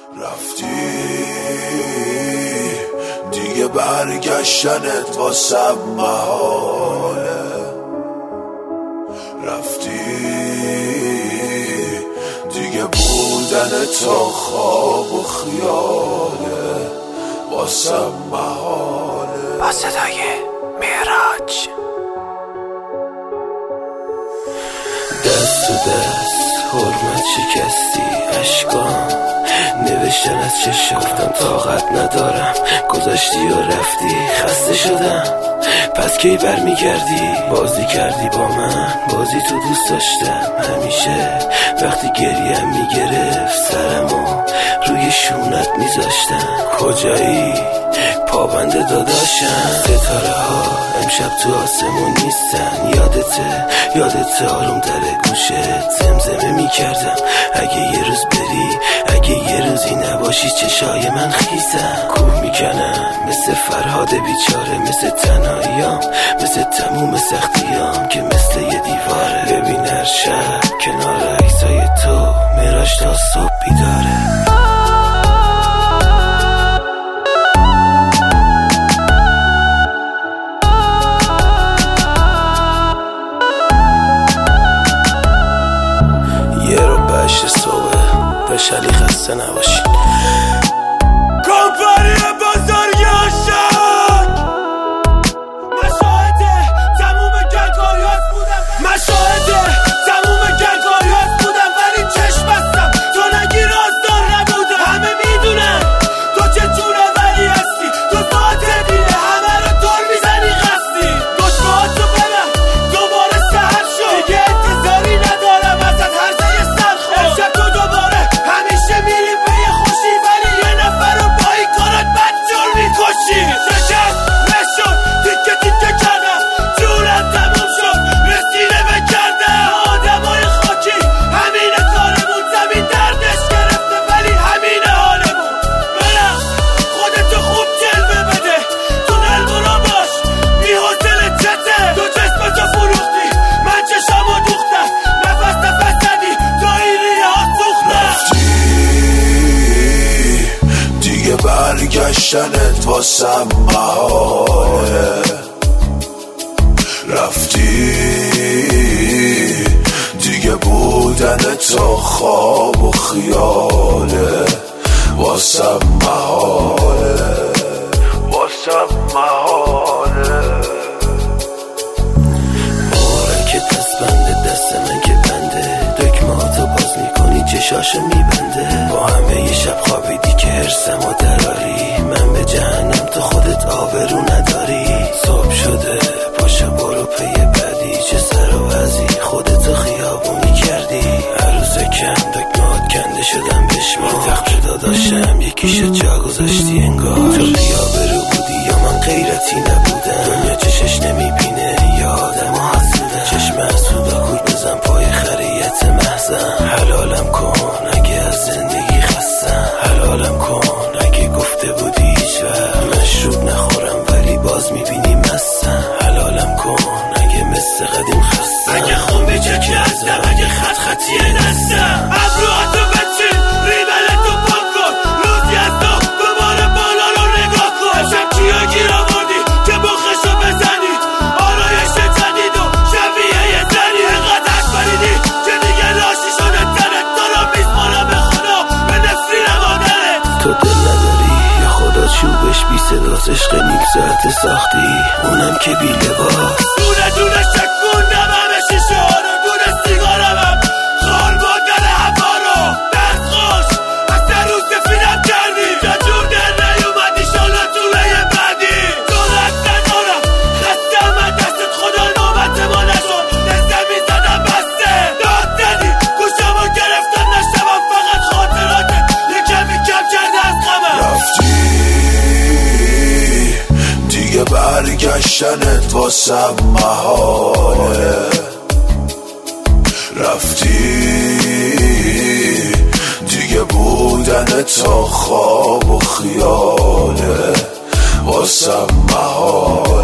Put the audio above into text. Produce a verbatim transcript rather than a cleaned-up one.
رفتی دیگه برگشتنت واسم محاله، رفتی دیگه بودن تا خواب و خیاله واسم محاله. با صدای معراج دست تو دست حرمت شکستی اشکام نوشتن از چشم، گفتم طاقت ندارم، گذاشتی و رفتی، خسته شدم، پس کی بر میگردی؟ بازی کردی با من، بازی تو دوست داشتم همیشه، وقتی گریم میگرفت سرمو روی شونت میذاشتم. کجایی؟ پابند داداشم، ستاره ها امشب تو آسمون نیستن، یادته یادته آروم در گوشت زمزمه میکردم اگه یه روز بری، اگه یه روزی نباشی چشای من خیزم، کوه میکنم مثل فرهاد بیچاره، مثل تنهاییام، مثل تموم سختیام که مثل یه دیواره. ببین هر شب کنار عکسای تو معراج تا صبح بیداره. بشلی خسته نباشی. کمپانی بازاری عاشق مشاهده تموم گنگاریات بودم، مشاهده تموم گنگاریات بودم، ولی چشم بستم تو نگی رازدار نبودم. همه میدونن تو چه جونه ولی هستی، تو ذات دیره همه رو دور میزنی قصدی. دشمهاتو بدم دوباره سهر شد، دیگه انتظاری ندارم ازت هرزه سرخور. امشب تو دوباره همیشه میری به یه خوشی، ولی یه نفر رو با این کارت بدجور میکشی. شکست نشد تیکه تیکه کردم، جونم تموم شد رسیده به کردم. آدمای خاکی همینه کارمون، زمین دردش گرفته ولی همینه حالمون. برم خودتو خوب جلوه بده، تو دل برو باش بی حوصله چته، تو جسمتو فروختی من چشامو دوختم، نفس نفس زدی تو این ریه ها سوختم. دیگه برگشتنت واسم محاله، رفتی دیگه بودن تا خواب و خیاله واسم محاله، واسم محاله. بارن که دست بنده دست من که بنده، دکماتو باز میکنی چشاشو میبنده. با همه یه شب خوابیدی که هرسمو دراری، من به جهنم تو خودت آبرو نداری. صبح شده پاشو برو پی بعدی، چه سر و وزی خودتو خیابونی کردی. هر روز کم دکمات کنده شدم بشمار، تخت داداشم یکیشو جا گذاشتی انگار. تو بیا برو بودی یا من غیرتی نبودم، دنیا چشش نمیبینه یا آدم ها حسودم. چشم حسودا کور بزن پای خریت محزن، حلالم کن اگه از زندگی خستم، حلالم کن اگه گفته بودی هیچ وقت مشروب نخورم ولی باز میبینی مستم، حلالم کن اگه مثل قدیم خستم، اگه خون به چکی هستم، اگه خط خطی دستم. ابروهاتو بچین ریبلتو پاک کن، روزی از تو دوباره بالا رو نگاه کن. امشب کیا گیر آوردی که بخشو بزنی، آرایش جدید و شبیه یه زنی. اینقدر عشق بریدی که دیگه لاشی شده تنت، تو رو میسپارم به خدا به نفرین مادرت. تو دل نداری یا خدا چوبش بی صداست، عشق نیک ساعت ساختی اونم که بی لباس. دونه دونه شکوندم همه شیشه ها رو، دونه سیگارم هم خار بادن هوا رو. دست خوش از سه روز سفیدم کردی، جا جور در نیومدی شالا طوله بعدی. جورت ندارم خستم من دستت، خدا نوبت ما نشد دستم میزدم بسته. داد زدی گوشمو گرفتن نشتم، فقط خاطراتت یه کمی کم کرده از غمم. رفتی دیگه برگشتنت واسم محاله، رفتی دیگه بودن تا خواب و خیاله واسم محاله.